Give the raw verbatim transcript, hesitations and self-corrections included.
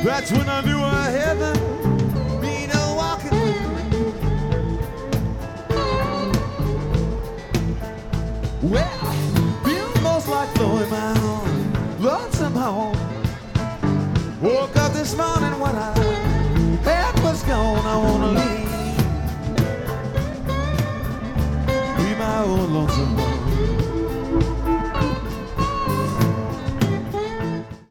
That's when I knew I had the mean of walking. Well, feeling most like throwing my own lonesome home. Woke up this morning when I had was gone. I wanna leave, be my own lonesome home.